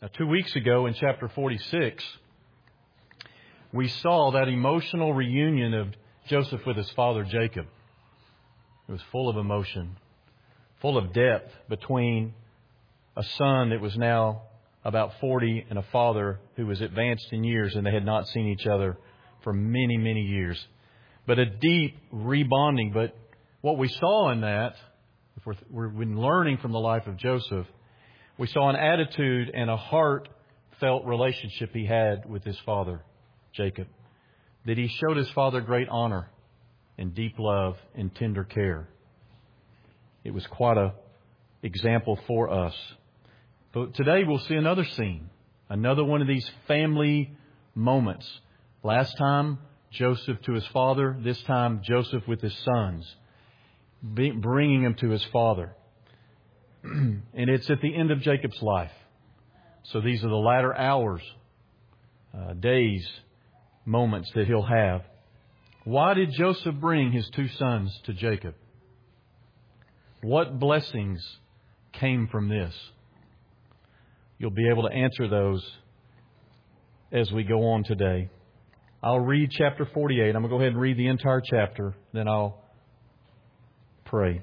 Now, 2 weeks ago in chapter 46, we saw that emotional reunion of Joseph with his father Jacob. It was full of emotion, full of depth between a son that was now about 40 and a father who was advanced in years, and they had not seen each other for many, many years. But a deep rebonding. But what we saw in that, if we've been learning from the life of Joseph, we saw an attitude and a heartfelt relationship he had with his father, Jacob. That he showed his father great honor and deep love and tender care. It was quite an example for us. But today we'll see another scene, another one of these family moments. Last time, Joseph to his father. This time, Joseph with his sons, bringing him to his father. And it's at the end of Jacob's life. So these are the latter hours, days, moments that he'll have. Why did Joseph bring his two sons to Jacob? What blessings came from this? You'll be able to answer those as we go on today. I'll read chapter 48. I'm going to go ahead and read the entire chapter. Then I'll pray.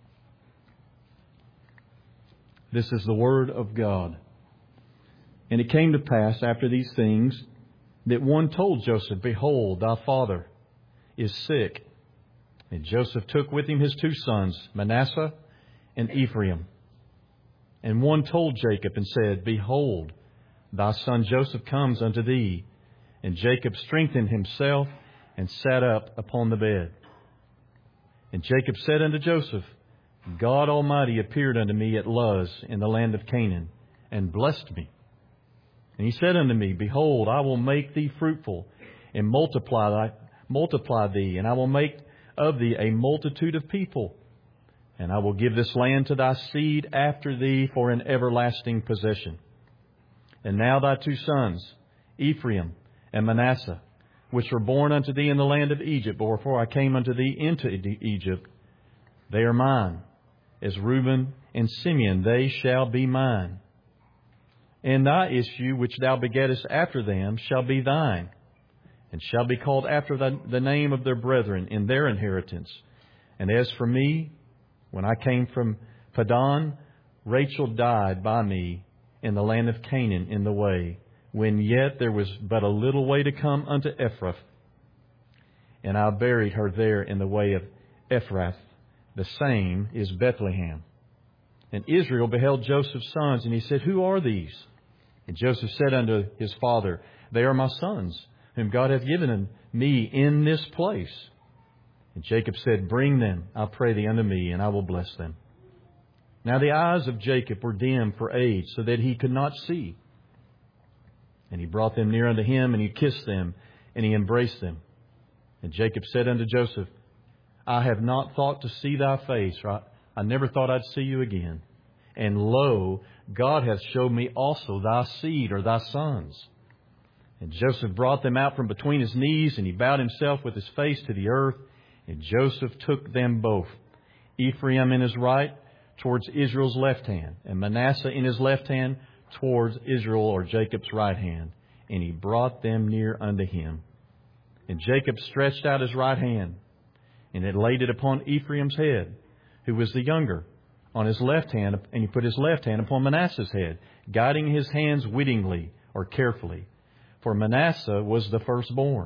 This is the word of God. And it came to pass after these things that one told Joseph, Behold, thy father is sick. And Joseph took with him his two sons, Manasseh and Ephraim. And one told Jacob and said, Behold, thy son Joseph comes unto thee. And Jacob strengthened himself and sat up upon the bed. And Jacob said unto Joseph, God Almighty appeared unto me at Luz in the land of Canaan, and blessed me. And he said unto me, Behold, I will make thee fruitful, and multiply thee, and I will make of thee a multitude of people. And I will give this land to thy seed after thee for an everlasting possession. And now thy two sons, Ephraim and Manasseh, which were born unto thee in the land of Egypt, before I came unto thee into Egypt, they are mine. As Reuben and Simeon, they shall be mine. And thy issue, which thou begettest after them, shall be thine, and shall be called after the name of their brethren in their inheritance. And as for me, when I came from Paddan, Rachel died by me in the land of Canaan in the way, when yet there was but a little way to come unto Ephrath. And I buried her there in the way of Ephrath. The same is Bethlehem. And Israel beheld Joseph's sons, and he said, Who are these? And Joseph said unto his father, They are my sons, whom God hath given me in this place. And Jacob said, Bring them, I pray thee, unto me, and I will bless them. Now the eyes of Jacob were dim for age, so that he could not see. And he brought them near unto him, and he kissed them, and he embraced them. And Jacob said unto Joseph, I have not thought to see thy face, or I never thought I'd see you again. And lo, God hath showed me also thy seed, or thy sons. And Joseph brought them out from between his knees, and he bowed himself with his face to the earth. And Joseph took them both, Ephraim in his right, towards Israel's left hand, and Manasseh in his left hand, towards Israel, or Jacob's right hand. And he brought them near unto him. And Jacob stretched out his right hand, and it laid it upon Ephraim's head, who was the younger, on his left hand, and he put his left hand upon Manasseh's head, guiding his hands wittingly, or carefully. For Manasseh was the firstborn.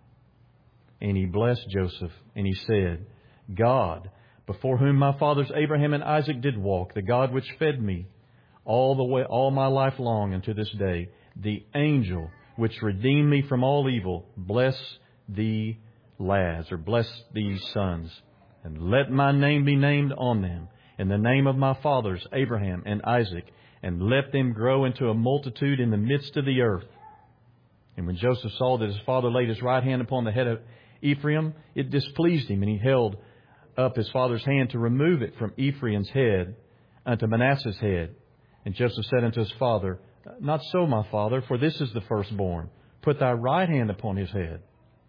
And he blessed Joseph, and he said, God, before whom my fathers Abraham and Isaac did walk, the God which fed me all my life long unto this day, the angel which redeemed me from all evil, bless thee lads, or bless these sons, and let my name be named on them, in the name of my fathers Abraham and Isaac, and let them grow into a multitude in the midst of the earth. And when Joseph saw that his father laid his right hand upon the head of Ephraim, it displeased him, and he held up his father's hand to remove it from Ephraim's head unto Manasseh's head. And Joseph said unto his father, Not so, my father, for this is the firstborn. Put thy right hand upon his head.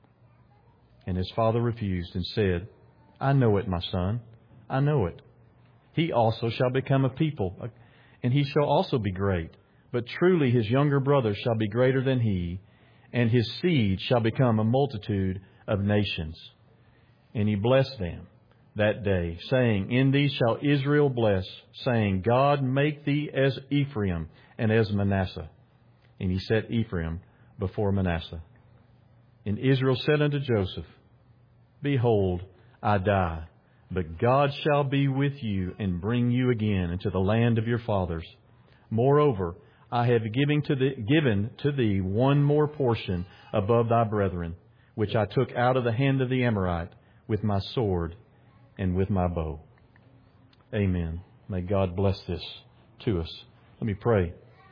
And his father refused and said, I know it, my son, I know it. He also shall become a people, and he shall also be great. but truly his younger brother shall be greater than he, and his seed shall become a multitude of nations. And he blessed them that day, saying, In thee shall Israel bless, saying, God make thee as Ephraim and as Manasseh. And he set Ephraim before Manasseh. And Israel said unto Joseph, Behold, I die, but God shall be with you and bring you again into the land of your fathers. Moreover, I have given to thee one more portion above thy brethren, which I took out of the hand of the Amorite with my sword and with my bow. Amen. May God bless this to us. Let me pray.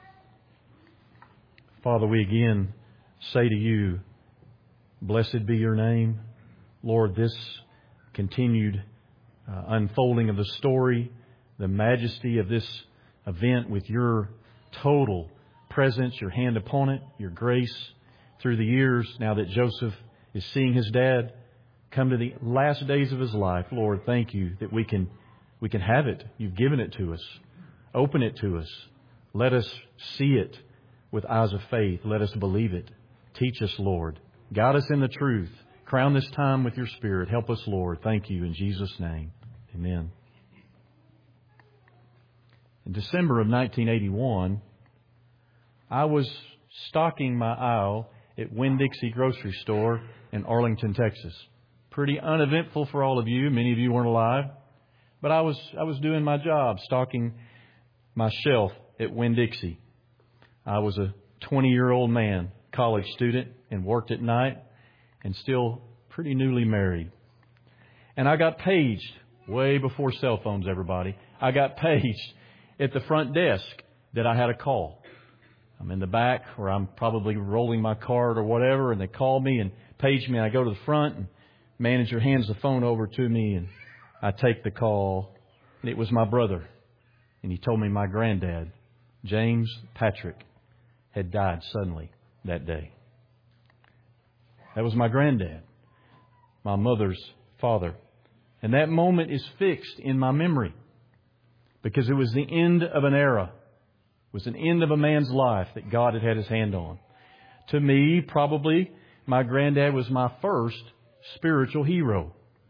Father, we again say to you, blessed be your name. Lord, this continued unfolding of the story, the majesty of this event with your total presence, your hand upon it, your grace through the years, now that Joseph is seeing his dad come to the last days of his life. Lord, thank you that we can have it. You've given it to us. Open it to us. Let us see it with eyes of faith. Let us believe it. Teach us, Lord. Guide us in the truth. Crown this time with your Spirit. Help us, Lord. Thank you in Jesus' name. Amen. In December of 1981, I was stocking my aisle at Winn-Dixie grocery store in Arlington, Texas. Pretty uneventful for all of you. Many of you weren't alive. But I was doing my job, stocking my shelf at Winn-Dixie. I was a 20-year-old man, college student, and worked at night, and still pretty newly married. And I got paged way before cell phones, everybody. I got paged at the front desk that I had a call. I'm in the back, or I'm probably rolling my cart or whatever, and they call me and page me. And I go to the front, and manager hands the phone over to me, and I take the call. And it was my brother. And he told me my granddad, James Patrick, had died suddenly that day. That was my granddad, my mother's father. And that moment is fixed in my memory because it was the end of an era. It was an end of a man's life that God had his hand on. To me, probably, my granddad was my first spiritual hero.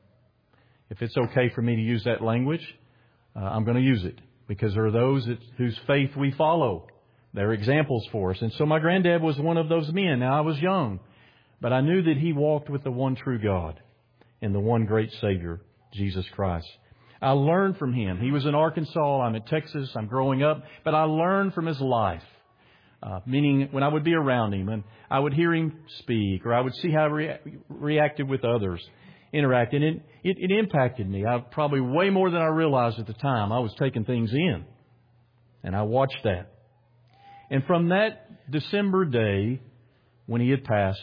If it's okay for me to use that language, I'm going to use it because there are those whose faith we follow. They're examples for us. And so my granddad was one of those men. Now, I was young, but I knew that he walked with the one true God and the one great Savior, Jesus Christ. I learned from him. He was in Arkansas. I'm in Texas. I'm growing up. But I learned from his life. Meaning when I would be around him and I would hear him speak or I would see how he reacted with others, interact. And it impacted me. Probably way more than I realized at the time. I was taking things in. And I watched that. And from that December day when he had passed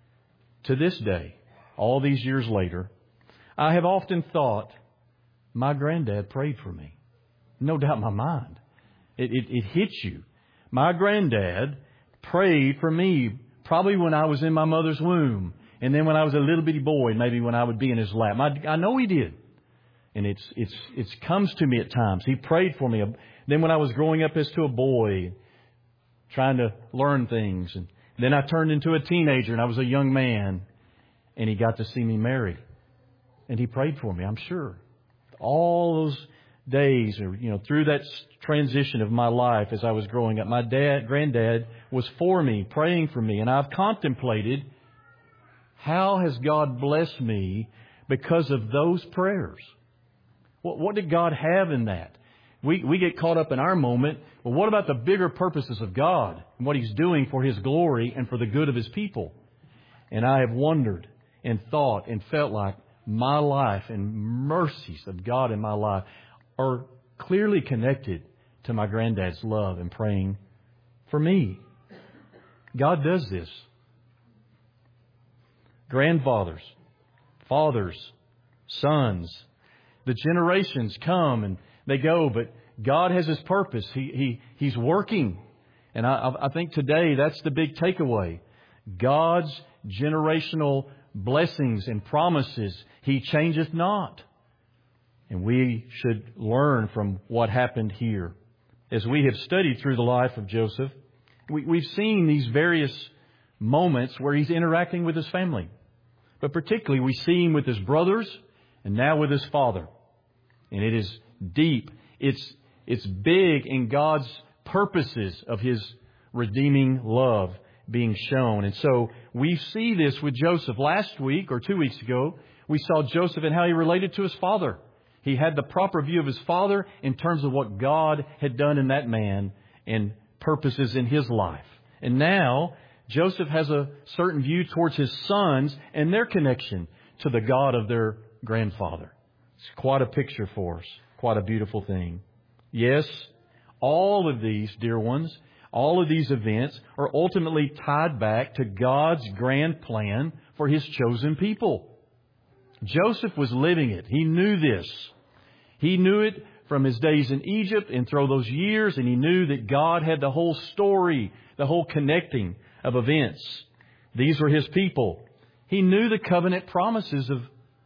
to this day, all these years later, I have often thought, my granddad prayed for me. No doubt in my mind. It hits you. My granddad prayed for me probably when I was in my mother's womb. And then when I was a little bitty boy, maybe when I would be in his lap. I know he did. And it comes to me at times. He prayed for me. Then when I was growing up as to a boy, trying to learn things. And then I turned into a teenager and I was a young man. And he got to see me married. And he prayed for me, I'm sure. All those days, through that transition of my life as I was growing up, my granddad was for me, praying for me. And I've contemplated, how has God blessed me because of those prayers? What did God have in that? We get caught up in our moment. Well, what about the bigger purposes of God and what He's doing for His glory and for the good of His people? And I have wondered and thought and felt like my life and mercies of God in my life are clearly connected to my granddad's love and praying for me. God does this. Grandfathers, fathers, sons, the generations come and they go, but God has His purpose. He's working. And I think today that's the big takeaway. God's generational blessings and promises, He changeth not. And we should learn from what happened here. as we have studied through the life of Joseph, we've seen these various moments where he's interacting with his family. But particularly we see him with his brothers and now with his father. And it is deep. It's big in God's purposes of His redeeming love being shown. And so we see this with Joseph. Last week or 2 weeks ago, we saw Joseph and how he related to his father. He had the proper view of his father in terms of what God had done in that man and purposes in his life. And now Joseph has a certain view towards his sons and their connection to the God of their grandfather. It's quite a picture for us. Quite a beautiful thing. Yes, all of these, dear ones, all of these events are ultimately tied back to God's grand plan for His chosen people. Joseph was living it. He knew this. He knew it from his days in Egypt and through those years, and he knew that God had the whole story, the whole connecting of events. These were His people. He knew the covenant promises of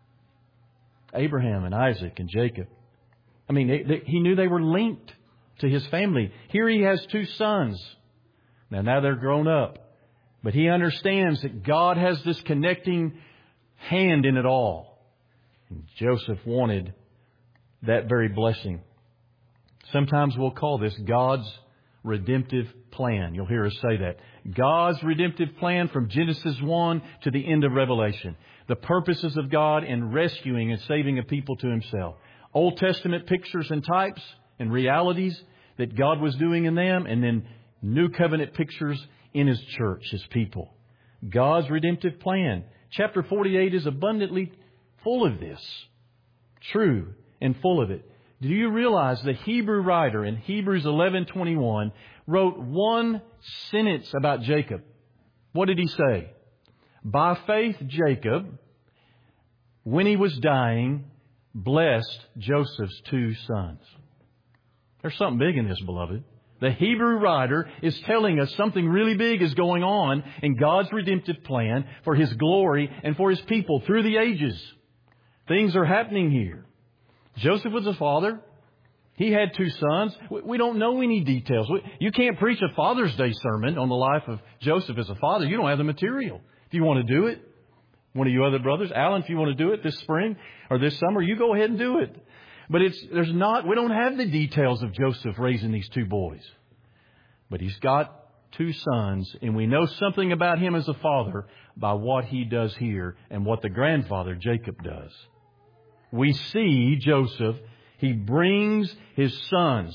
Abraham and Isaac and Jacob. I mean, he knew they were linked to his family. Here he has 2 sons. Now they're grown up. But he understands that God has this connecting hand in it all. And Joseph wanted that very blessing. Sometimes we'll call this God's redemptive plan. You'll hear us say that. God's redemptive plan from Genesis 1 to the end of Revelation. The purposes of God in rescuing and saving a people to Himself. Old Testament pictures and types and realities that God was doing in them, and then New Covenant pictures in His church, His people. God's redemptive plan. Chapter 48 is abundantly full of this. True and full of it. Do you realize the Hebrew writer in Hebrews 11:21 wrote one sentence about Jacob? What did he say? By faith, Jacob, when he was dying, blessed Joseph's 2 sons. There's something big in this, beloved. The Hebrew writer is telling us something really big is going on in God's redemptive plan for His glory and for His people through the ages. Things are happening here. Joseph was a father. He had 2 sons. We don't know any details. You can't preach a Father's Day sermon on the life of Joseph as a father. You don't have the material. If you want to do it, one of you other brothers, Alan, if you want to do it this spring or this summer, you go ahead and do it. But we don't have the details of Joseph raising these 2 boys. But he's got 2 sons, and we know something about him as a father by what he does here and what the grandfather Jacob does. We see Joseph, he brings his sons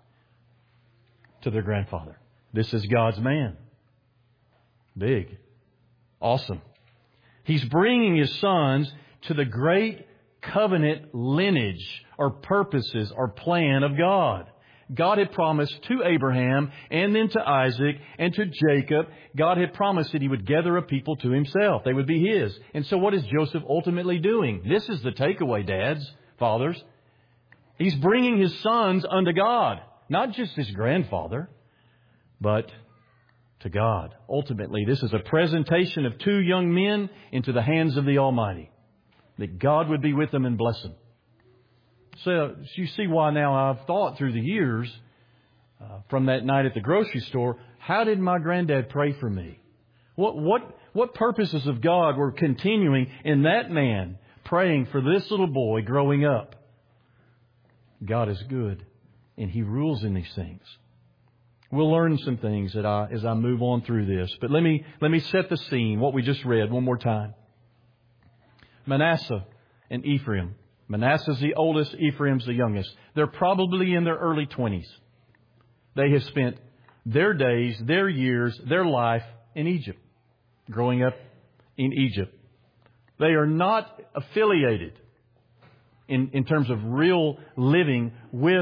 to their grandfather. This is God's man. Big. Awesome. He's bringing his sons to the great covenant lineage or purposes or plan of God. God had promised to Abraham and then to Isaac and to Jacob, God had promised that He would gather a people to Himself. They would be His. And so what is Joseph ultimately doing? This is the takeaway, dads, fathers. He's bringing his sons unto God. Not just his grandfather, but to God. Ultimately, this is a presentation of 2 young men into the hands of the Almighty. That God would be with them and bless them. So you see why now I've thought through the years, from that night at the grocery store, how did my granddad pray for me? What purposes of God were continuing in that man praying for this little boy growing up? God is good, and He rules in these things. We'll learn some things as I move on through this. But let me set the scene, what we just read one more time. Manasseh and Ephraim. Manasseh's the oldest, Ephraim's the youngest. They're probably in their early 20s. They have spent their days, their years, their life in Egypt, growing up in Egypt. They are not affiliated in terms of real living with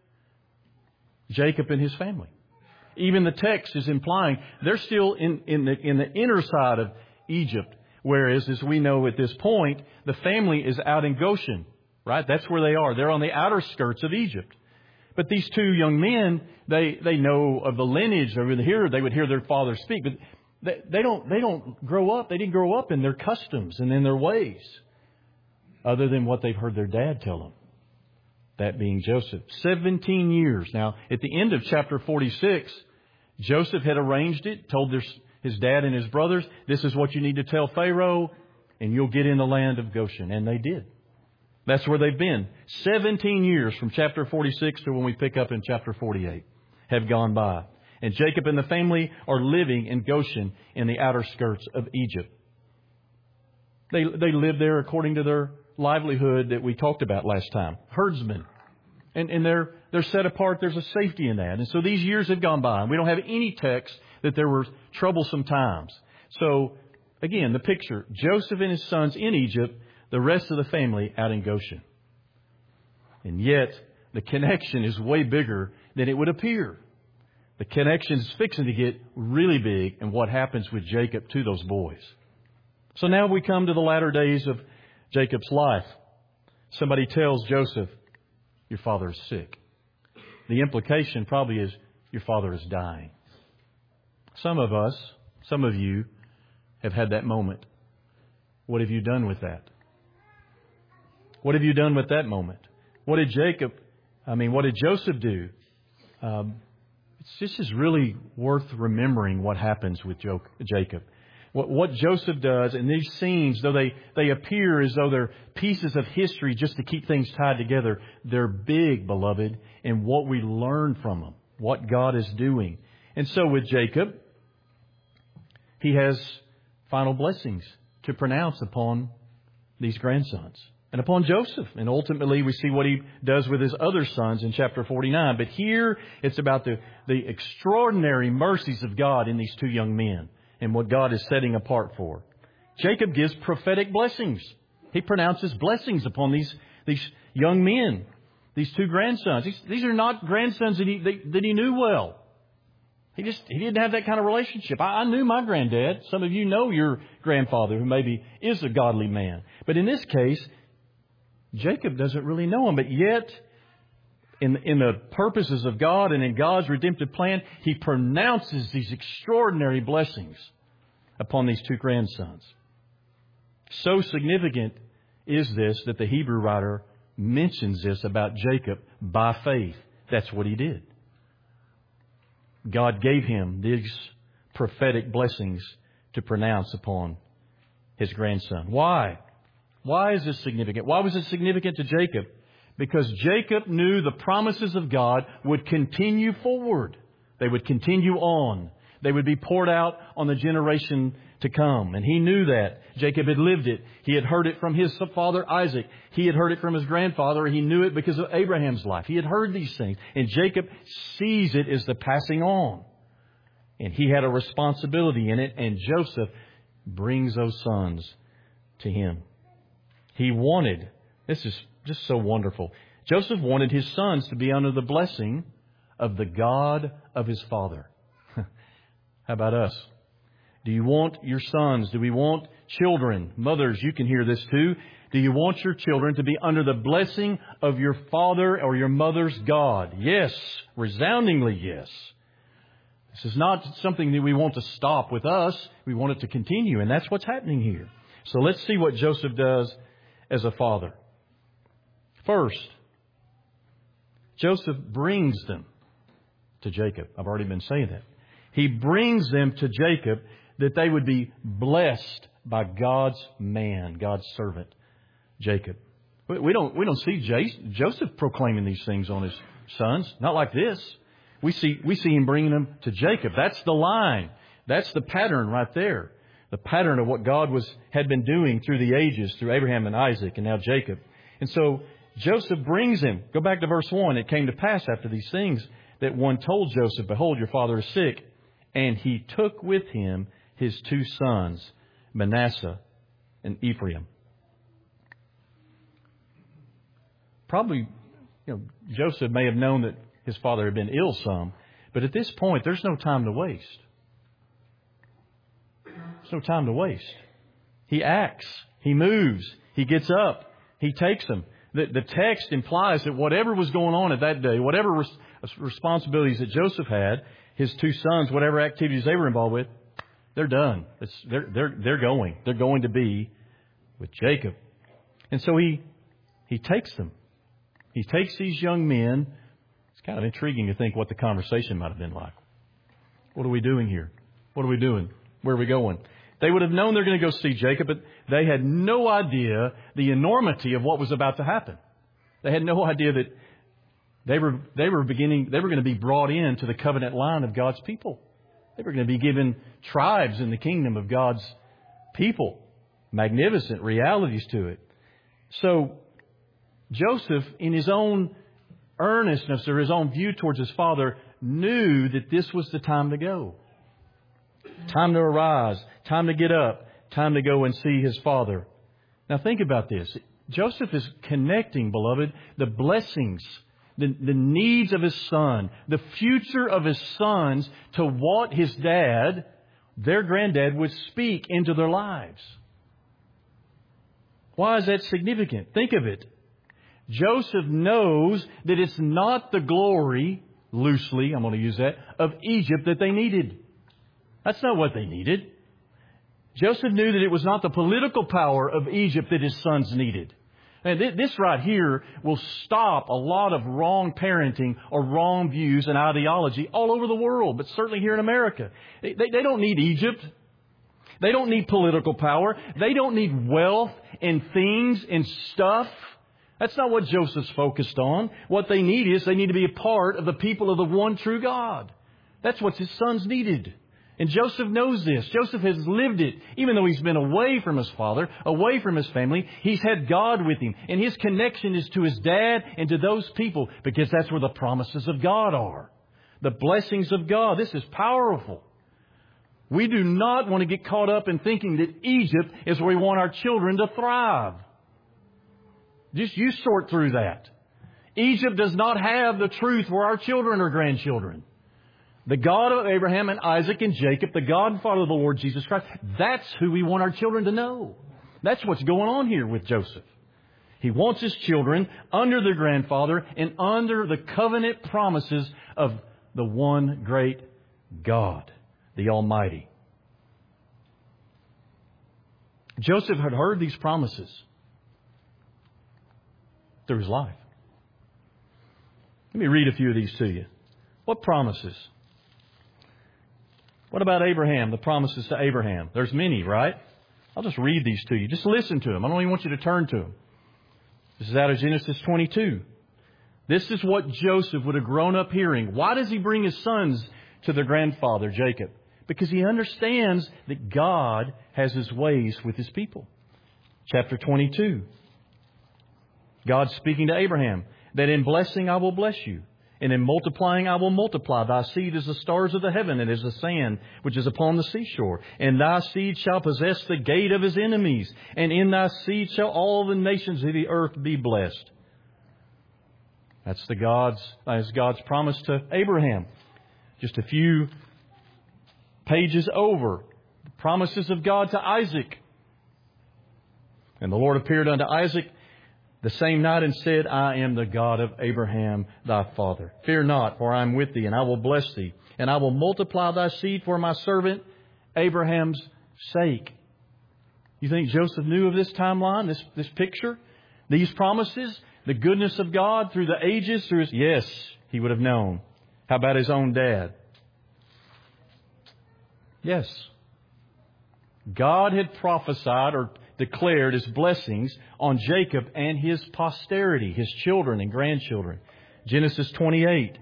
Jacob and his family. Even the text is implying they're still in the inner side of Egypt. Whereas, as we know at this point, the family is out in Goshen, right? That's where they are. They're on the outer skirts of Egypt. But these 2 young men, they know of the lineage. They would hear their father speak. But they don't grow up. They didn't grow up in their customs and in their ways, other than what they've heard their dad tell them. that being Joseph. 17 years. Now, at the end of chapter 46, Joseph had arranged it, told his dad and his brothers, this is what you need to tell Pharaoh, and you'll get in the land of Goshen. And they did. That's where they've been. 17 years from chapter 46 to when we pick up in chapter 48 have gone by. And Jacob and the family are living in Goshen in the outer skirts of Egypt. They live there according to their livelihood that we talked about last time. Herdsmen. And they're set apart. There's a safety in that. And so these years have gone by. And we don't have any text that there were troublesome times. So, again, the picture. Joseph and his sons in Egypt. The rest of the family out in Goshen. And yet, the connection is way bigger than it would appear. The connection is fixing to get really big in what happens with Jacob to those boys. So now we come to the latter days of Jacob's life. Somebody tells Joseph, your father is sick. The implication probably is your father is dying. Some of you have had that moment. What have you done with that? What have you done with that moment? What did Joseph do? This is really worth remembering what happens with Jacob. What Joseph does in these scenes, though they appear as though they're pieces of history just to keep things tied together, they're big, beloved, in what we learn from them, what God is doing. And so with Jacob, he has final blessings to pronounce upon these grandsons. And upon Joseph. And ultimately we see what he does with his other sons in chapter 49. But here it's about the extraordinary mercies of God in these two young men and what God is setting apart for. Jacob gives prophetic blessings. He pronounces blessings upon these young men, these two grandsons. These are not grandsons that he knew well. He didn't have that kind of relationship. I knew my granddad. Some of you know your grandfather who maybe is a godly man. But in this case, Jacob doesn't really know him, but yet in the purposes of God and in God's redemptive plan, he pronounces these extraordinary blessings upon these two grandsons. So significant is this that the Hebrew writer mentions this about Jacob by faith. That's what he did. God gave him these prophetic blessings to pronounce upon his grandson. Why? Why is this significant? Why was it significant to Jacob? Because Jacob knew the promises of God would continue forward. They would continue on. They would be poured out on the generation to come. And he knew that. Jacob had lived it. He had heard it from his father Isaac. He had heard it from his grandfather. He knew it because of Abraham's life. He had heard these things. And Jacob sees it as the passing on. And he had a responsibility in it. And Joseph brings those sons to him. He wanted, this is just so wonderful, Joseph wanted his sons to be under the blessing of the God of his father. How about us? Do you want your sons? Do we want children? Mothers, you can hear this too. Do you want your children to be under the blessing of your father or your mother's God? Yes. Resoundingly yes. This is not something that we want to stop with us. We want it to continue. And that's what's happening here. So let's see what Joseph does as a father. First, Joseph brings them to Jacob. I've already been saying that. He brings them to Jacob that they would be blessed by God's man, God's servant, Jacob. We don't see Joseph proclaiming these things on his sons. Not like this. We see him bringing them to Jacob. That's the line. That's the pattern right there. The pattern of what God had been doing through the ages, through Abraham and Isaac and now Jacob. And so Joseph brings him. Go back to verse 1. It came to pass after these things that one told Joseph, behold, your father is sick. And he took with him his two sons, Manasseh and Ephraim. Probably, Joseph may have known that his father had been ill some. But at this point, there's no time to waste. There's no time to waste. He acts. He moves. He gets up. He takes them. The text implies that whatever was going on at that day, whatever responsibilities that Joseph had, his two sons, whatever activities they were involved with, they're done. They're going. They're going to be with Jacob. And so he takes them. He takes these young men. It's kind of intriguing to think what the conversation might have been like. What are we doing here? What are we doing? Where are we going? They would have known they're going to go see Jacob, but they had no idea the enormity of what was about to happen. They had no idea that they were going to be brought into the covenant line of God's people. They were going to be given tribes in the kingdom of God's people. Magnificent realities to it. So Joseph, in his own earnestness or his own view towards his father, knew that this was the time to go. Time to arise. Time to get up. Time to go and see his father. Now think about this. Joseph is connecting, beloved, the blessings, the needs of his son, the future of his sons to what his dad, their granddad, would speak into their lives. Why is that significant? Think of it. Joseph knows that it's not the glory, loosely, I'm going to use that, of Egypt that they needed. That's not what they needed. Joseph knew that it was not the political power of Egypt that his sons needed. And this right here will stop a lot of wrong parenting or wrong views and ideology all over the world, but certainly here in America. They don't need Egypt. They don't need political power. They don't need wealth and things and stuff. That's not what Joseph's focused on. What they need is they need to be a part of the people of the one true God. That's what his sons needed. And Joseph knows this. Joseph has lived it. Even though he's been away from his father, away from his family, he's had God with him. And his connection is to his dad and to those people because that's where the promises of God are. The blessings of God. This is powerful. We do not want to get caught up in thinking that Egypt is where we want our children to thrive. Just you sort through that. Egypt does not have the truth for our children or grandchildren. The God of Abraham and Isaac and Jacob, the God and Father of the Lord Jesus Christ, that's who we want our children to know. That's what's going on here with Joseph. He wants his children under their grandfather and under the covenant promises of the one great God, the Almighty. Joseph had heard these promises through his life. Let me read a few of these to you. What promises? What about Abraham? The promises to Abraham. There's many, right? I'll just read these to you. Just listen to them. I don't even want you to turn to them. This is out of Genesis 22. This is what Joseph would have grown up hearing. Why does he bring his sons to their grandfather, Jacob? Because he understands that God has his ways with his people. Chapter 22. God speaking to Abraham, that in blessing I will bless you, and in multiplying I will multiply thy seed as the stars of the heaven and as the sand which is upon the seashore. And thy seed shall possess the gate of his enemies, and in thy seed shall all the nations of the earth be blessed. That's God's promise to Abraham. Just a few pages over, the promises of God to Isaac. And the Lord appeared unto Isaac the same night and said, I am the God of Abraham thy father. Fear not, for I am with thee, and I will bless thee, and I will multiply thy seed for my servant Abraham's sake. You think Joseph knew of this timeline, this picture, these promises, the goodness of God through the ages? Yes, he would have known. How about his own dad? Yes. God had prophesied or declared his blessings on Jacob and his posterity, his children and grandchildren. Genesis 28.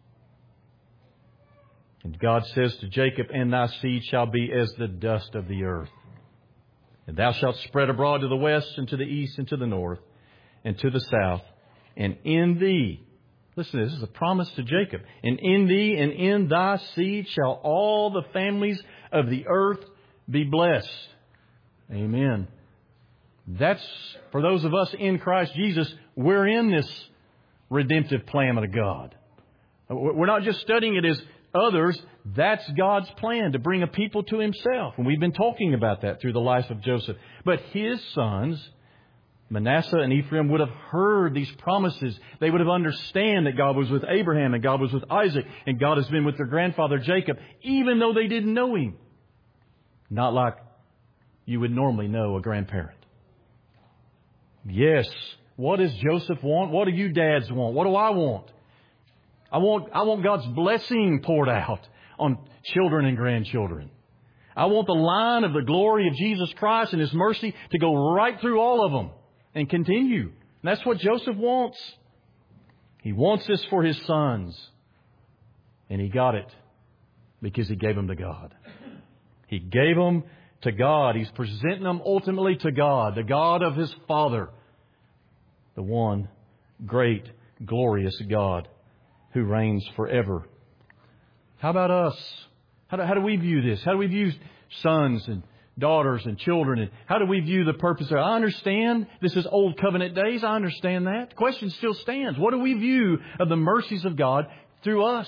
And God says to Jacob, and thy seed shall be as the dust of the earth. And thou shalt spread abroad to the west and to the east and to the north and to the south. And in thee, listen, this is a promise to Jacob. And in thee and in thy seed shall all the families of the earth be blessed. Amen. That's, for those of us in Christ Jesus, we're in this redemptive plan of God. We're not just studying it as others. That's God's plan to bring a people to Himself. And we've been talking about that through the life of Joseph. But his sons, Manasseh and Ephraim, would have heard these promises. They would have understood that God was with Abraham and God was with Isaac and God has been with their grandfather Jacob, even though they didn't know Him. Not like you would normally know a grandparent. Yes, What does Joseph want? What do you dads want? What do I want? I want God's blessing poured out on children and grandchildren. I want the line of the glory of Jesus Christ and His mercy to go right through all of them and continue. And that's what Joseph wants. He wants this for his sons. And he got it because he gave them to God. He gave them to God. He's presenting them ultimately to God, the God of his Father, the one great, glorious God who reigns forever. How about us? How do we view this? How do we view sons and daughters and children? And how do we view the purpose of it? I understand this is old covenant days. I understand that. The question still stands. What do we view of the mercies of God through us?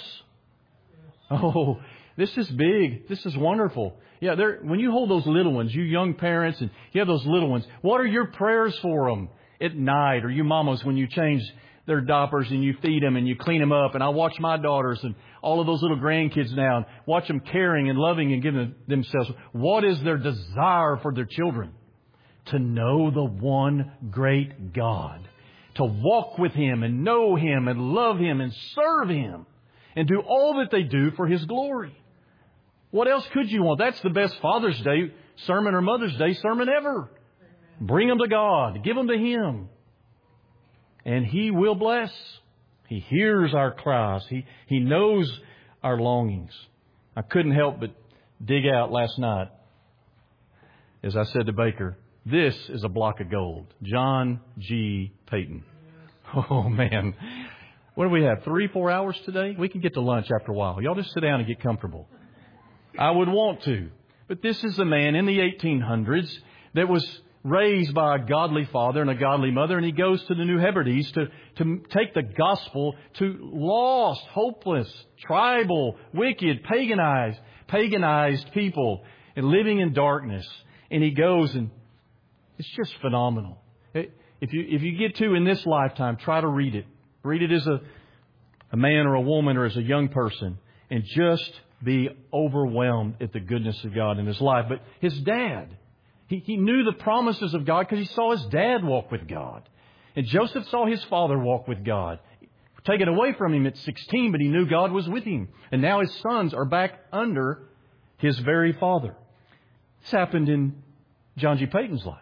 Oh, this is big. This is wonderful. Yeah, when you hold those little ones, you young parents, and you have those little ones, what are your prayers for them at night? Or you mamas when you change their diapers and you feed them and you clean them up? And I watch my daughters and all of those little grandkids now and watch them caring and loving and giving themselves. What is their desire for their children? To know the one great God. To walk with Him and know Him and love Him and serve Him. And do all that they do for His glory. What else could you want? That's the best Father's Day sermon or Mother's Day sermon ever. Bring them to God. Give them to Him. And He will bless. He hears our cries. He knows our longings. I couldn't help but dig out last night, as I said to Baker, this is a block of gold. John G. Paton. Oh, man. What do we have? 3-4 hours today? We can get to lunch after a while. Y'all just sit down and get comfortable. I would want to. But this is a man in the 1800s that was raised by a godly father and a godly mother, and he goes to the New Hebrides to take the gospel to lost, hopeless, tribal, wicked, paganized people and living in darkness. And he goes, and it's just phenomenal. If you get to in this lifetime, try to read it. Read it as a man or a woman or as a young person, and just be overwhelmed at the goodness of God in his life. But his dad, he knew the promises of God because he saw his dad walk with God. And Joseph saw his father walk with God. Taken away from him at 16, but he knew God was with him. And now his sons are back under his very father. This happened in John G. Paton's life.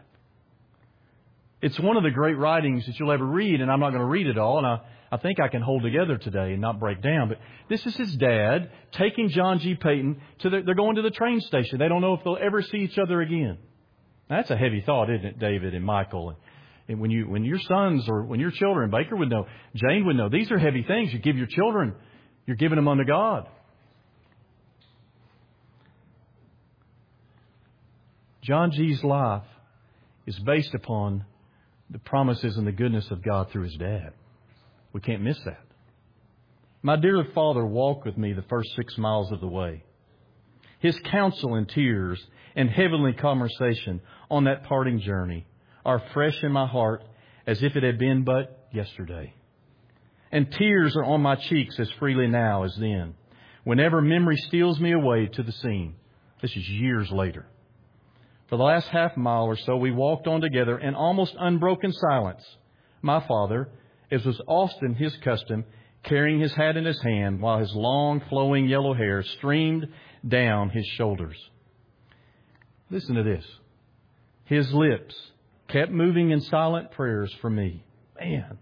It's one of the great writings that you'll ever read, and I'm not going to read it all, and I think I can hold together today and not break down. But this is his dad taking John G. Paton they're going to the train station. They don't know if they'll ever see each other again. Now, that's a heavy thought, isn't it, David and Michael? And when your sons or when your children, Baker would know, Jane would know, these are heavy things. You give your children, you're giving them unto God. John G.'s life is based upon the promises and the goodness of God through his dad. We can't miss that. My dear father walked with me the first 6 miles of the way. His counsel and tears and heavenly conversation on that parting journey are fresh in my heart as if it had been but yesterday. And tears are on my cheeks as freely now as then, whenever memory steals me away to the scene. This is years later. For the last half mile or so, we walked on together in almost unbroken silence. My father, as was often his custom, carrying his hat in his hand while his long, flowing yellow hair streamed down his shoulders. Listen to this. His lips kept moving in silent prayers for me. Man.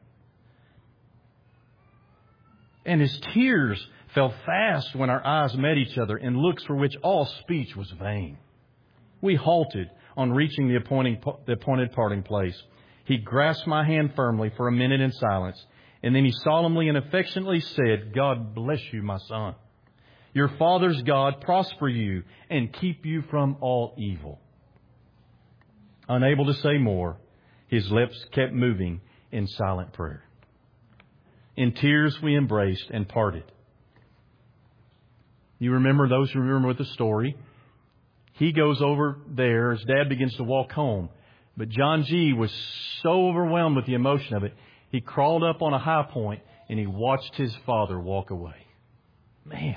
And his tears fell fast when our eyes met each other in looks for which all speech was vain. We halted on reaching the appointed parting place. He grasped my hand firmly for a minute in silence, and then he solemnly and affectionately said, God bless you, my son. Your father's God prosper you and keep you from all evil. Unable to say more, his lips kept moving in silent prayer. In tears we embraced and parted. You remember, those who remember with the story, he goes over there. His dad begins to walk home. But John G. was so overwhelmed with the emotion of it, he crawled up on a high point and he watched his father walk away. Man.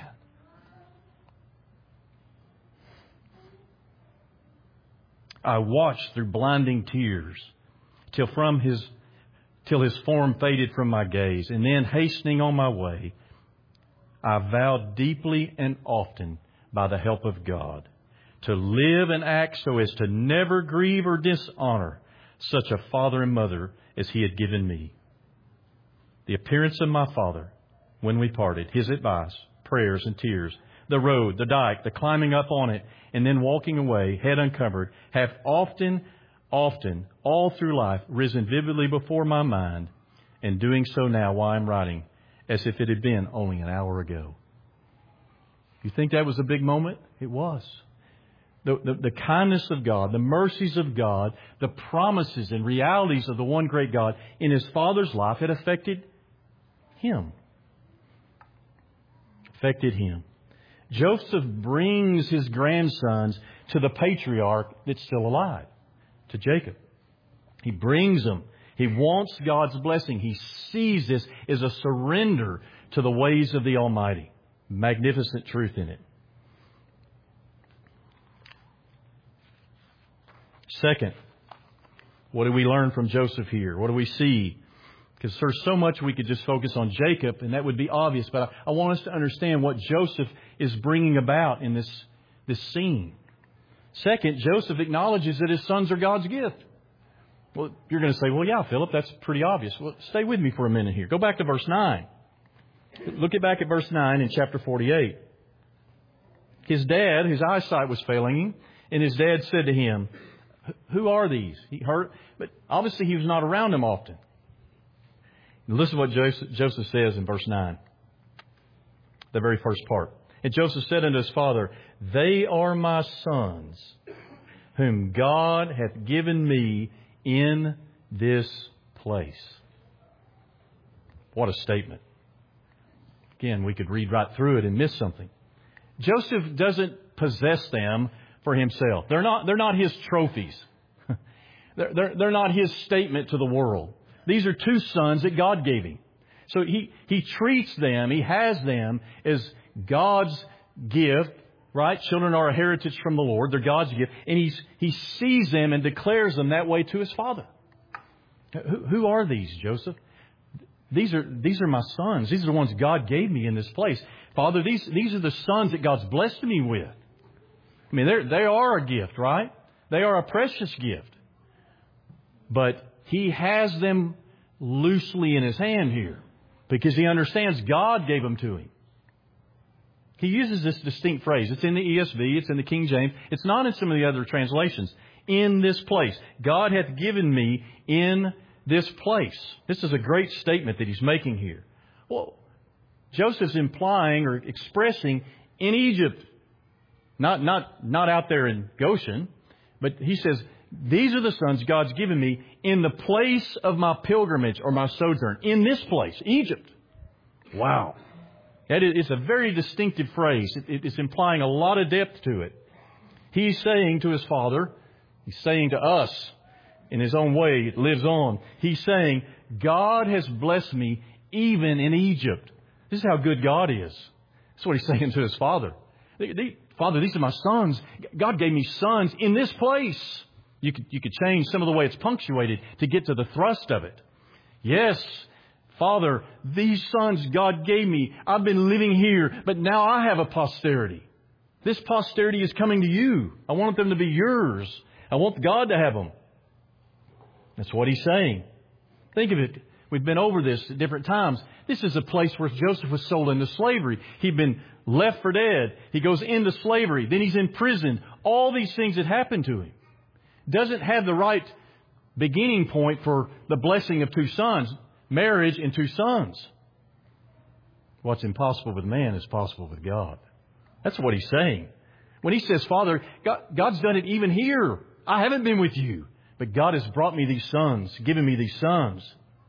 I watched through blinding tears till from his till his form faded from my gaze. And then, hastening on my way, I vowed deeply and often, by the help of God, to live and act so as to never grieve or dishonor such a father and mother as he had given me. The appearance of my father when we parted, his advice, prayers and tears, the road, the dike, the climbing up on it, and then walking away, head uncovered, have often, all through life, risen vividly before my mind, and doing so now while I'm writing, as if it had been only an hour ago. You think that was a big moment? It was. The kindness of God, the mercies of God, the promises and realities of the one great God in his father's life had affected him. Affected him. Joseph brings his grandsons to the patriarch that's still alive, to Jacob. He brings them. He wants God's blessing. He sees this as a surrender to the ways of the Almighty. Magnificent truth in it. Second, what do we learn from Joseph here? What do we see? Because there's so much we could just focus on Jacob, and that would be obvious. But I want us to understand what Joseph is bringing about in this scene. Second, Joseph acknowledges that his sons are God's gift. Well, you're going to say, well, yeah, Philip, that's pretty obvious. Well, stay with me for a minute here. Go back to verse 9. Look back at verse 9 in chapter 48. His eyesight was failing him, and his dad said to him, who are these? He heard, but obviously he was not around them often. And listen to what Joseph says in verse 9, the very first part. And Joseph said unto his father, they are my sons, whom God hath given me in this place. What a statement. Again, we could read right through it and miss something. Joseph doesn't possess them for himself. They're not his trophies. They're not his statement to the world. These are two sons that God gave him. So he treats them, he has them as God's gift, right? Children are a heritage from the Lord. They're God's gift. And he sees them and declares them that way to his father. Who are these, Joseph? These are my sons. These are the ones God gave me in this place. Father, these are the sons that God's blessed me with. I mean, they are a gift, right? They are a precious gift. But he has them loosely in his hand here because he understands God gave them to him. He uses this distinct phrase. It's in the ESV. It's in the King James. It's not in some of the other translations. In this place. God hath given me in this place. This is a great statement that he's making here. Well, Joseph's implying or expressing in Egypt. Not out there in Goshen. But he says, these are the sons God's given me in the place of my pilgrimage or my sojourn. In this place, Egypt. Wow. It's a very distinctive phrase. It's implying a lot of depth to it. He's saying to his father, he's saying to us, in his own way, it lives on. He's saying, God has blessed me even in Egypt. This is how good God is. That's what he's saying to his father. Father, these are my sons. God gave me sons in this place. You could change some of the way it's punctuated to get to the thrust of it. Yes, Father, these sons God gave me. I've been living here, but now I have a posterity. This posterity is coming to you. I want them to be yours. I want God to have them. That's what he's saying. Think of it. We've been over this at different times. This is a place where Joseph was sold into slavery. He'd been left for dead. He goes into slavery. Then he's in prison. All these things that happened to him. Doesn't have the right beginning point for the blessing of two sons. Marriage and two sons. What's impossible with man is possible with God. That's what he's saying. When he says, Father, God's done it even here. I haven't been with you. But God has brought me these sons, given me these sons.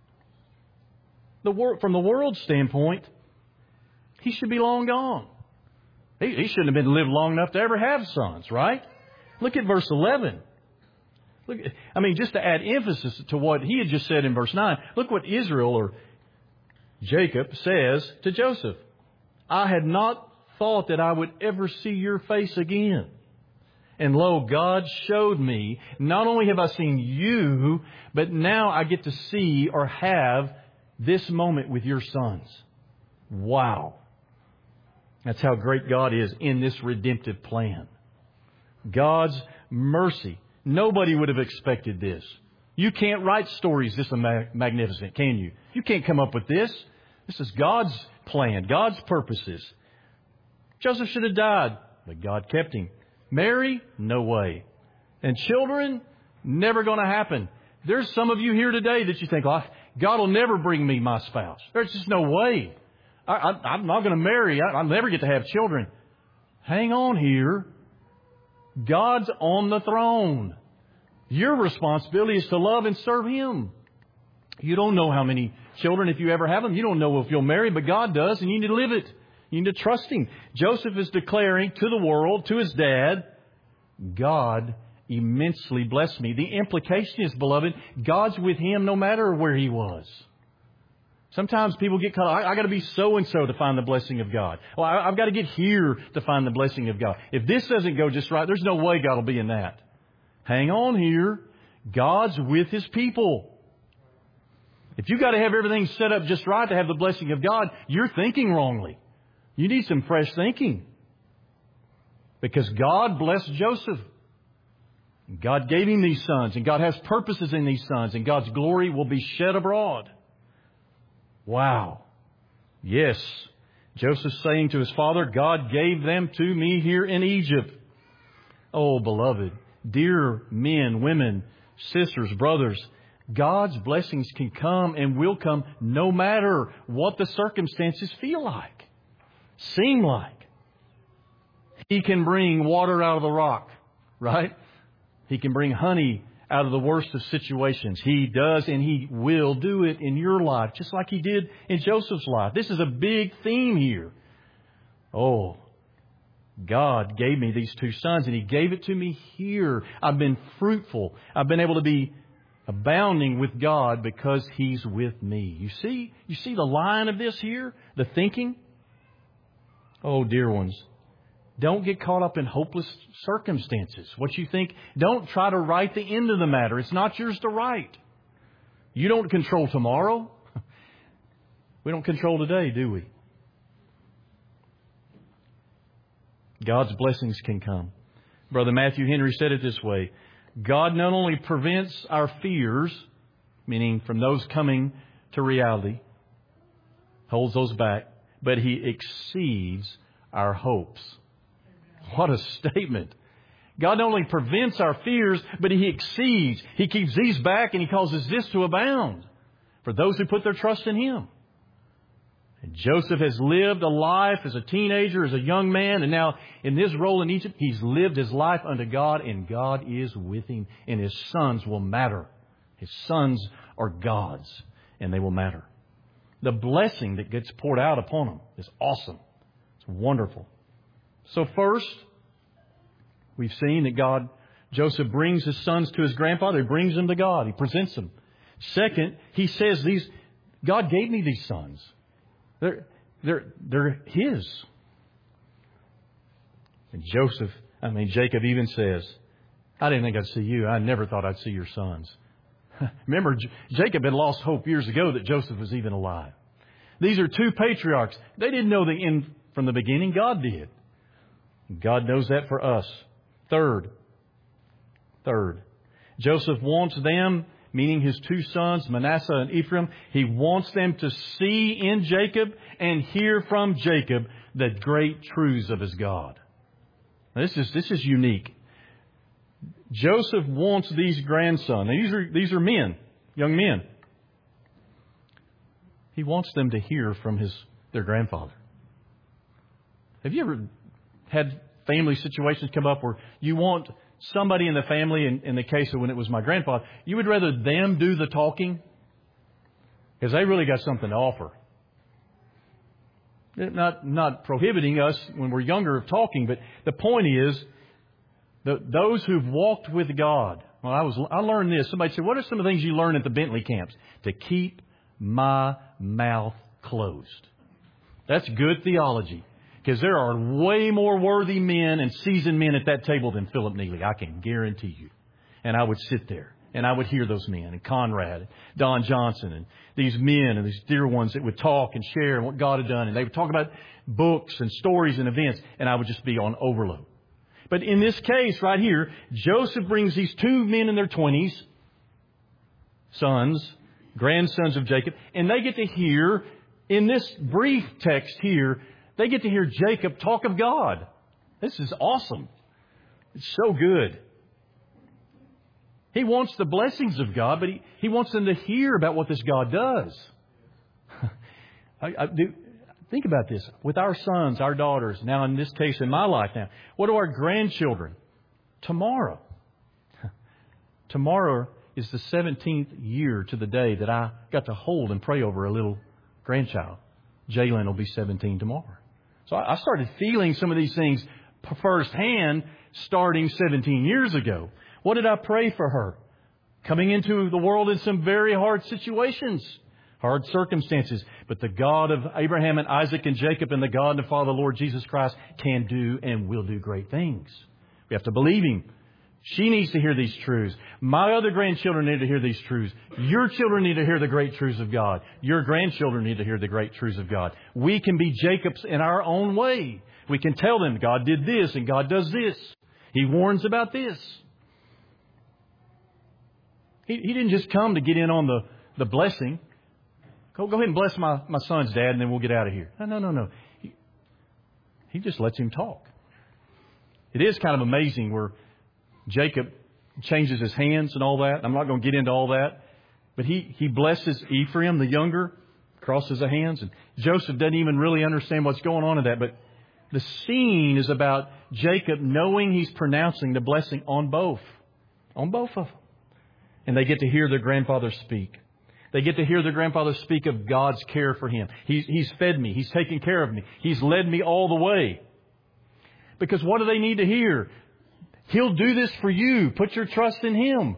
From the world's standpoint, he should be long gone. He shouldn't have been lived long enough to ever have sons, right? Look at verse 11. Just to add emphasis to what he had just said in verse 9, look what Israel or Jacob says to Joseph. I had not thought that I would ever see your face again. And lo, God showed me, not only have I seen you, but now I get to see or have this moment with your sons. Wow. That's how great God is in this redemptive plan. God's mercy. Nobody would have expected this. You can't write stories this magnificent, can you? You can't come up with this. This is God's plan, God's purposes. Joseph should have died, but God kept him. Mary? No way. And children? Never going to happen. There's some of you here today that you think, oh, God will never bring me my spouse. There's just no way. I'm not going to marry. I'll never get to have children. Hang on here. God's on the throne. Your responsibility is to love and serve Him. You don't know how many children, if you ever have them. You don't know if you'll marry, but God does, and you need to live it. You need to trust Him. Joseph is declaring to the world, to his dad, God immensely blessed me. The implication is, beloved, God's with him no matter where he was. Sometimes people get caught, I got to be so-and-so to find the blessing of God. Well, I've got to get here to find the blessing of God. If this doesn't go just right, there's no way God will be in that. Hang on here. God's with His people. If you've got to have everything set up just right to have the blessing of God, you're thinking wrongly. You need some fresh thinking. Because God blessed Joseph. God gave him these sons, and God has purposes in these sons, and God's glory will be shed abroad. Wow. Yes. Joseph's saying to his father, God gave them to me here in Egypt. Oh, beloved, dear men, women, sisters, brothers, God's blessings can come and will come no matter what the circumstances feel like, seem like. He can bring water out of the rock, right? He can bring honey out of the worst of situations. He does, and He will do it in your life, just like He did in Joseph's life. This is a big theme here. Oh, God gave me these two sons, and He gave it to me here. I've been fruitful. I've been able to be abounding with God because He's with me. You see the line of this here? The thinking? Oh, dear ones. Don't get caught up in hopeless circumstances. What you think, don't try to write the end of the matter. It's not yours to write. You don't control tomorrow. We don't control today, do we? God's blessings can come. Brother Matthew Henry said it this way. God not only prevents our fears, meaning from those coming to reality, holds those back, but He exceeds our hopes. What a statement. God not only prevents our fears, but He exceeds. He keeps these back, and He causes this to abound for those who put their trust in Him. And Joseph has lived a life as a teenager, as a young man, and now in this role in Egypt, he's lived his life unto God, and God is with him, and his sons will matter. His sons are God's, and they will matter. The blessing that gets poured out upon them is awesome. It's wonderful. So first, we've seen that Joseph brings his sons to his grandfather. He brings them to God. He presents them. Second, he says God gave me these sons. They're His. And Jacob even says, I didn't think I'd see you. I never thought I'd see your sons. Remember, Jacob had lost hope years ago that Joseph was even alive. These are two patriarchs. They didn't know the end from the beginning. God did. God knows that for us. Third, Joseph wants them, meaning his two sons, Manasseh and Ephraim, he wants them to see in Jacob and hear from Jacob the great truths of his God. Now, this is unique. Joseph wants these grandsons. These are men, young men. He wants them to hear from their grandfather. Have you ever had family situations come up where you want somebody in the family, in the case of when it was my grandfather, you would rather them do the talking because they really got something to offer. Not prohibiting us when we're younger of talking, but the point is those who've walked with God. Well, I learned this. Somebody said, what are some of the things you learn at the Bentley camps? To keep my mouth closed. That's good theology. Because there are way more worthy men and seasoned men at that table than Philip Neely. I can guarantee you. And I would sit there and I would hear those men and Conrad and Don Johnson and these men and these dear ones that would talk and share and what God had done. And they would talk about books and stories and events. And I would just be on overload. But in this case right here, Joseph brings these two men in their 20s, sons, grandsons of Jacob, and they get to hear, in this brief text here, they get to hear Jacob talk of God. This is awesome. It's so good. He wants the blessings of God, but he wants them to hear about what this God does. Think about this. With our sons, our daughters, now in this case in my life now, what do our grandchildren? Tomorrow. Tomorrow is the 17th year to the day that I got to hold and pray over a little grandchild. Jalen will be 17 tomorrow. So I started feeling some of these things firsthand starting 17 years ago. What did I pray for her? Coming into the world in some very hard situations, hard circumstances. But the God of Abraham and Isaac and Jacob and the God and the Father, Lord Jesus Christ, can do and will do great things. We have to believe Him. She needs to hear these truths. My other grandchildren need to hear these truths. Your children need to hear the great truths of God. Your grandchildren need to hear the great truths of God. We can be Jacobs in our own way. We can tell them God did this and God does this. He warns about this. He didn't just come to get in on the blessing. Go ahead and bless my son's dad and then we'll get out of here. No. He just lets him talk. It is kind of amazing where Jacob changes his hands and all that. I'm not going to get into all that. But he blesses Ephraim, the younger, crosses the hands. And Joseph doesn't even really understand what's going on in that. But the scene is about Jacob knowing he's pronouncing the blessing on both of them. And they get to hear their grandfather speak. They get to hear their grandfather speak of God's care for him. He's fed me. He's taken care of me. He's led me all the way. Because what do they need to hear? He'll do this for you. Put your trust in Him.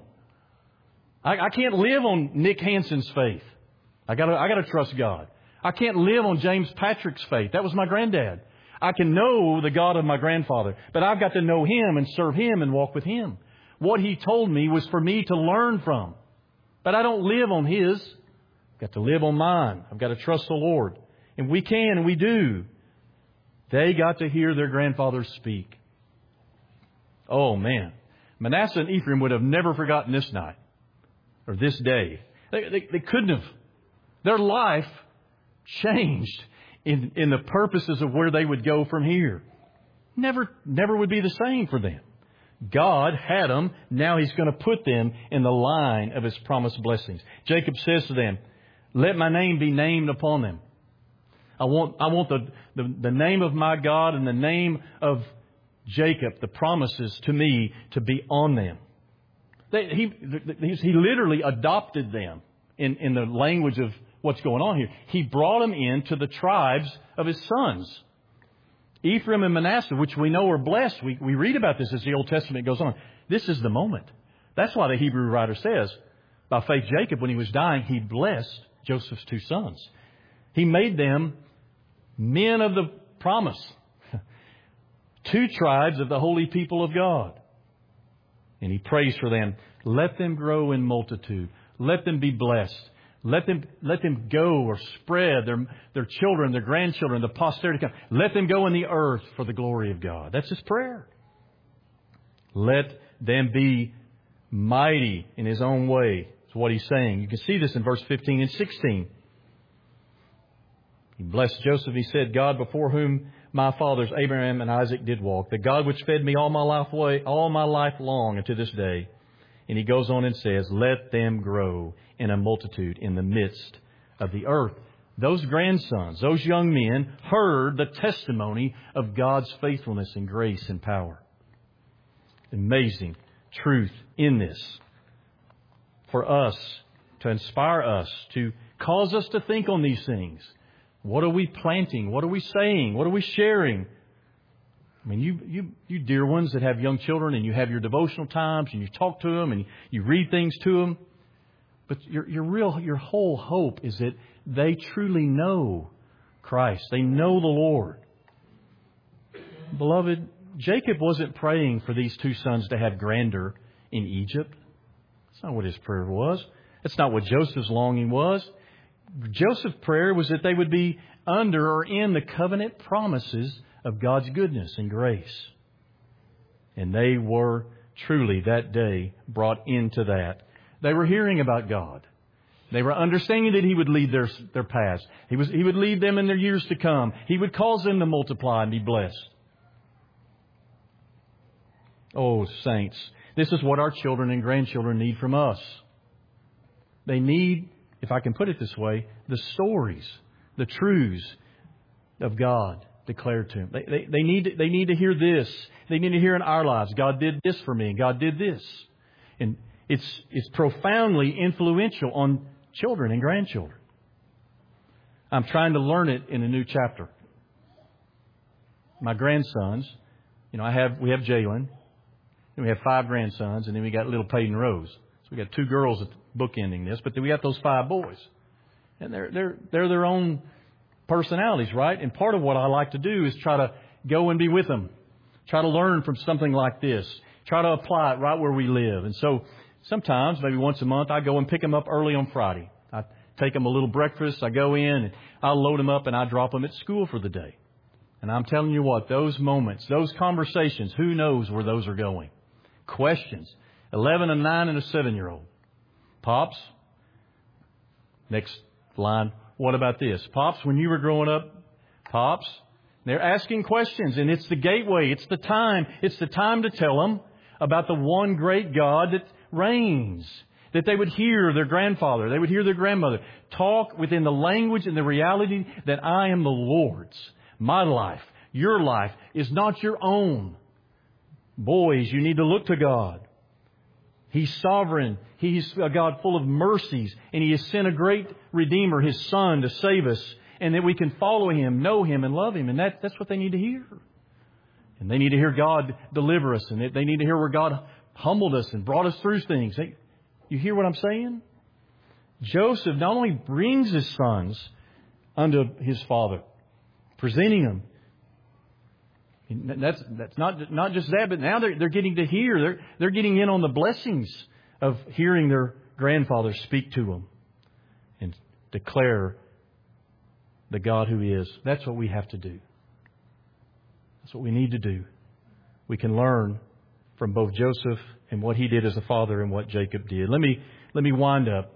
I can't live on Nick Hansen's faith. I gotta trust God. I can't live on James Patrick's faith. That was my granddad. I can know the God of my grandfather, but I've got to know Him and serve Him and walk with Him. What He told me was for me to learn from. But I don't live on His. I've got to live on mine. I've got to trust the Lord. And we can and we do. They got to hear their grandfather speak. Oh, man. Manasseh and Ephraim would have never forgotten this night or this day. They couldn't have. Their life changed in the purposes of where they would go from here. Never would be the same for them. God had them. Now He's going to put them in the line of His promised blessings. Jacob says to them, let my name be named upon them. I want the name of my God and the name of Jacob, the promises to me, to be on them. He literally adopted them in the language of what's going on here. He brought them into the tribes of His sons. Ephraim and Manasseh, which we know are blessed. We read about this as the Old Testament goes on. This is the moment. That's why the Hebrew writer says, by faith Jacob, when he was dying, he blessed Joseph's two sons. He made them men of the promise. Two tribes of the holy people of God. And He prays for them. Let them grow in multitude. Let them be blessed. Let them go or spread their children, their grandchildren, the posterity. Let them go in the earth for the glory of God. That's His prayer. Let them be mighty in His own way. That's what He's saying. You can see this in verse 15 and 16. He blessed Joseph. He said, God before whom my fathers Abraham and Isaac did walk, the God which fed me all my life long unto this day. And he goes on and says, let them grow in a multitude in the midst of the earth. Those grandsons, those young men heard the testimony of God's faithfulness and grace and power. Amazing truth in this. For us, to inspire us, to cause us to think on these things. What are we planting? What are we saying? What are we sharing? I mean, you dear ones that have young children and you have your devotional times and you talk to them and you read things to them. But your whole hope is that they truly know Christ. They know the Lord. Beloved, Jacob wasn't praying for these two sons to have grandeur in Egypt. That's not what his prayer was. That's not what Joseph's longing was. Joseph's prayer was that they would be under or in the covenant promises of God's goodness and grace. And they were truly that day brought into that. They were hearing about God. They were understanding that He would lead their paths. He would lead them in their years to come. He would cause them to multiply and be blessed. Oh, saints, this is what our children and grandchildren need from us. They need, if I can put it this way, the stories, the truths of God declared to them. They need to hear this. They need to hear in our lives, God did this for me. God did this. And it's profoundly influential on children and grandchildren. I'm trying to learn it in a new chapter. My grandsons, we have Jalen, and we have 5 grandsons, and then we got little Peyton Rose. So we got 2 girls bookending this, but then we got those 5 boys, and they're their own personalities, right? And part of what I like to do is try to go and be with them, try to learn from something like this, try to apply it right where we live. And so sometimes, maybe once a month, I go and pick them up early on Friday. I take them a little breakfast. I go in and I load them up and I drop them at school for the day. And I'm telling you what, those moments, those conversations, who knows where those are going? Questions. 11, a 9, and a 7-year-old. Pops, next line, what about this? Pops, when you were growing up, Pops, they're asking questions, and it's the gateway. It's the time. It's the time to tell them about the one great God that reigns. That they would hear their grandfather, they would hear their grandmother talk within the language and the reality that I am the Lord's. My life, your life, is not your own. Boys, you need to look to God. He's sovereign. He's a God full of mercies. And He has sent a great Redeemer, His Son, to save us. And that we can follow Him, know Him, and love Him. And that's what they need to hear. And they need to hear God deliver us. And they need to hear where God humbled us and brought us through things. You hear what I'm saying? Joseph not only brings his sons unto his father, presenting them. That's not just that, but now they're getting to hear. They're getting in on the blessings of hearing their grandfather speak to them and declare the God who He is. That's what we have to do. That's what we need to do. We can learn from both Joseph and what he did as a father and what Jacob did. Let me wind up.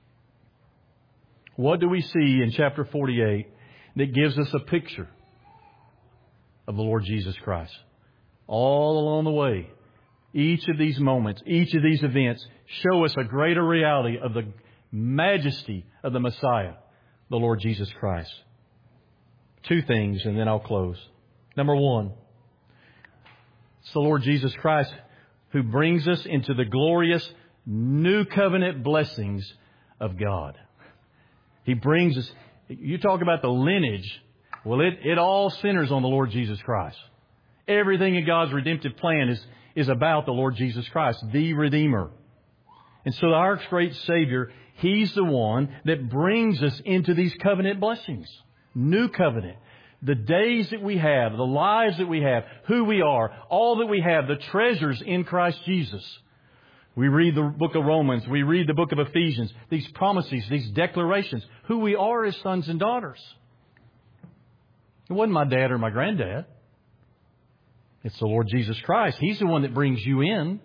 What do we see in chapter 48 that gives us a picture of the Lord Jesus Christ? All along the way, each of these moments, each of these events show us a greater reality of the majesty of the Messiah, the Lord Jesus Christ. 2 things, and then I'll close. Number 1, it's the Lord Jesus Christ who brings us into the glorious new covenant blessings of God. He brings us, you talk about the lineage, well, it all centers on the Lord Jesus Christ. Everything in God's redemptive plan is about the Lord Jesus Christ, the Redeemer. And so our great Savior, He's the one that brings us into these covenant blessings. New covenant. The days that we have, the lives that we have, who we are, all that we have, the treasures in Christ Jesus. We read the book of Romans. We read the book of Ephesians. These promises, these declarations, who we are as sons and daughters. It wasn't my dad or my granddad. It's the Lord Jesus Christ. He's the one that brings you in.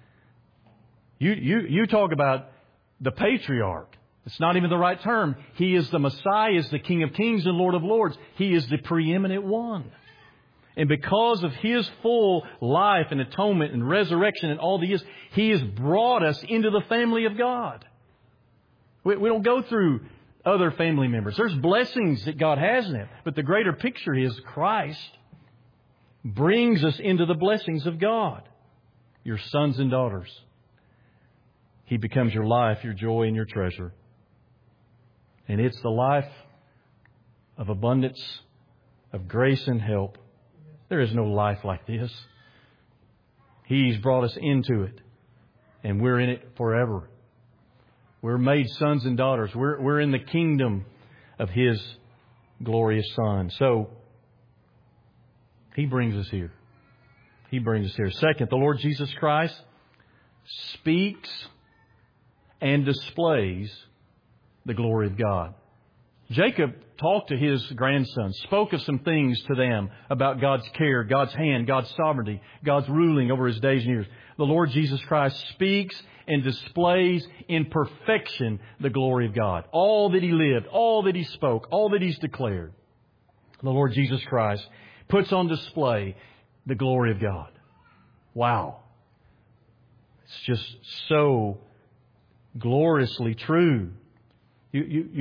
You talk about the patriarch. It's not even the right term. He is the Messiah, is the King of Kings and Lord of Lords. He is the preeminent one. And because of His full life and atonement and resurrection and all that He is, He has brought us into the family of God. We don't go through other family members. There's blessings that God has in it. But the greater picture is Christ brings us into the blessings of God. Your sons and daughters. He becomes your life, your joy, and your treasure. And it's the life of abundance, of grace and help. There is no life like this. He's brought us into it. And we're in it forever. We're made sons and daughters. We're in the kingdom of His glorious Son. So, He brings us here. He brings us here. Second, the Lord Jesus Christ speaks and displays the glory of God. Jacob talked to his grandson, spoke of some things to them about God's care, God's hand, God's sovereignty, God's ruling over his days and years. The Lord Jesus Christ speaks and displays in perfection the glory of God. All that He lived, all that He spoke, all that He's declared. The Lord Jesus Christ puts on display the glory of God. Wow. It's just so gloriously true. You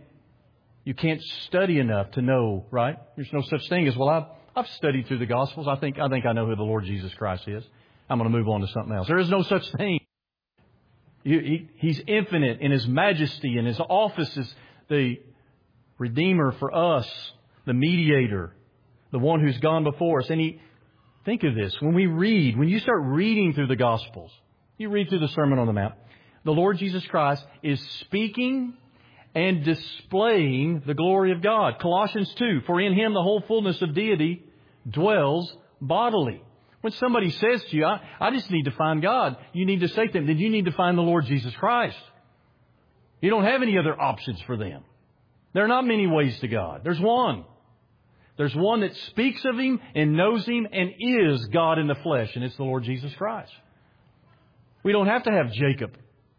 can't study enough to know, right? There's no such thing as, well, I've studied through the Gospels. I think I know who the Lord Jesus Christ is. I'm going to move on to something else. There is no such thing. He's infinite in His majesty, and His office is the Redeemer for us, the mediator, the one who's gone before us. And think of this. When you start reading through the Gospels, you read through the Sermon on the Mount, the Lord Jesus Christ is speaking and displaying the glory of God. Colossians 2, for in Him the whole fullness of deity dwells bodily. When somebody says to you, I just need to find God, you need to say to them, then you need to find the Lord Jesus Christ. You don't have any other options for them. There are not many ways to God. There's one. There's one that speaks of Him and knows Him and is God in the flesh, and it's the Lord Jesus Christ. We don't have to have Jacob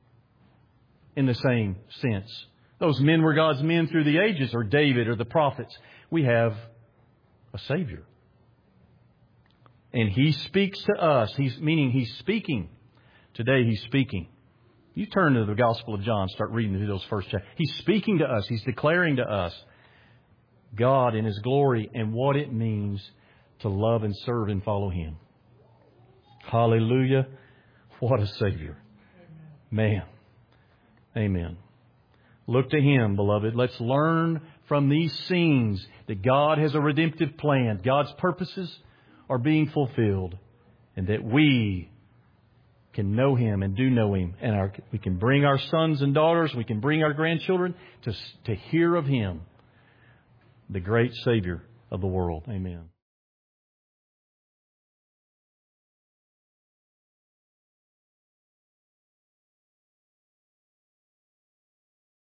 in the same sense. Those men were God's men through the ages, or David or the prophets. We have a Savior. And He speaks to us. He's speaking. Today He's speaking. You turn to the Gospel of John, start reading through those first chapters. He's speaking to us. He's declaring to us God in His glory and what it means to love and serve and follow Him. Hallelujah. What a Savior. Man. Amen. Look to Him, beloved. Let's learn from these scenes that God has a redemptive plan. God's purposes are being fulfilled, and that we can know Him and do know Him. And we can bring our sons and daughters, we can bring our grandchildren to hear of Him, the great Savior of the world. Amen.